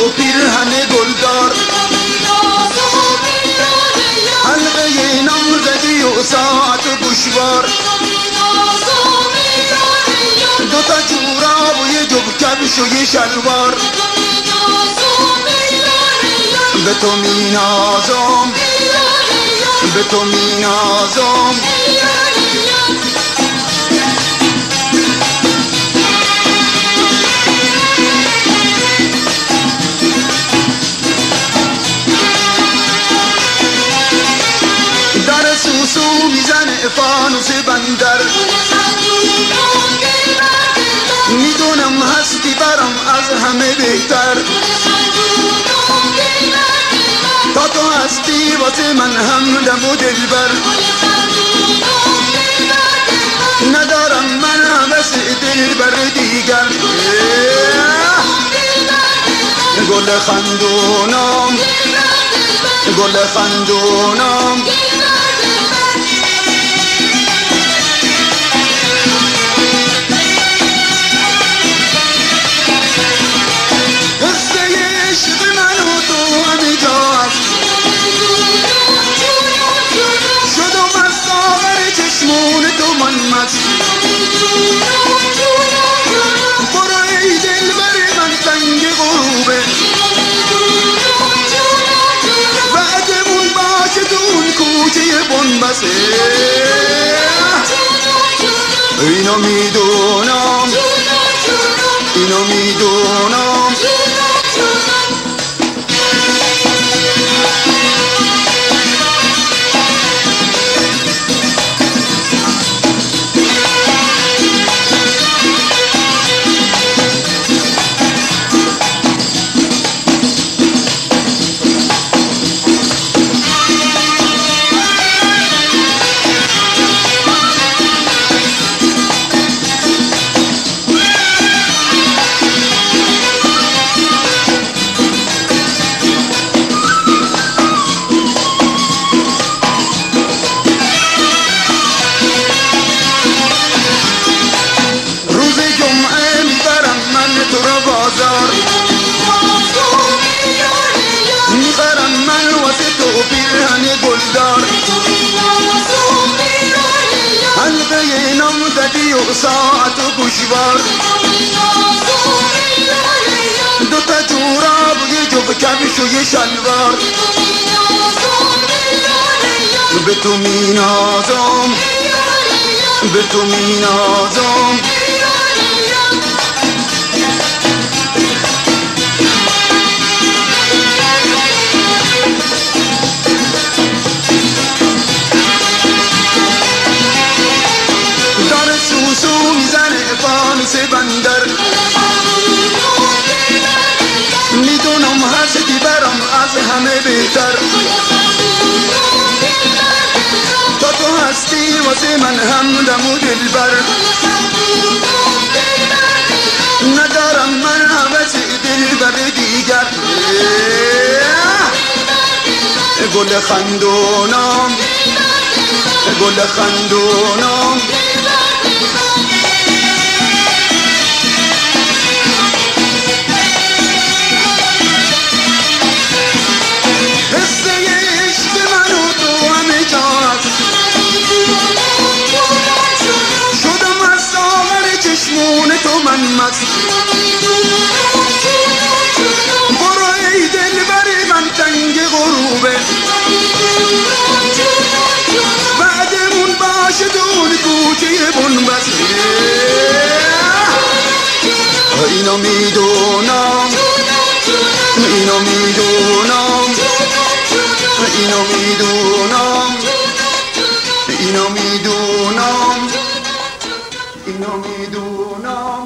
و پیرهن گلدار، حلقه نامزدی و ساعت و گوشوار، دوتا جوراب و یه جب کفش و یه شلوار، به تو می نازم، به تو می نازم. در سوسو میزنه فانوس بندر، میدونم هستی برام از همه بهتر، تا تو هستی واسه من همدم و دلبر، ندارم من حوث دلبر دیگر. گل خندونم، گل خندونم، قصه عشق من و تو همه جا هست، شدم از ساغر چشمون تو من مست. برو ای دلبر من تنگ غروبه، بعدمون باشه تو اون کوچه بنبسته. اینو میدونم، اینو میدونم. میبرم من واسه تو پیرهن گلدار، حلقه نامزدی و ساعت و گوشوار، دوتا جوراب و یه جب کفش و یه شلوار، به تو می نازم، به تو می نازم. سوسو میزنه فانوس بندر، میدونم هستی برام از همه بهتر، تا تو هستی واسه من همدم و دلبر، ندارم من حوث دلبر دیگر. گل خندونم، گل خندونم. شدم از ساغر چشمون تو من مست. برو ای دلبر من تنگ غروبه، بعدمون باشه دون کوچه بنبسته. اینو میدونم، اینو میدونم، اینو میدونم، اینو میدونم، اینو میدونم.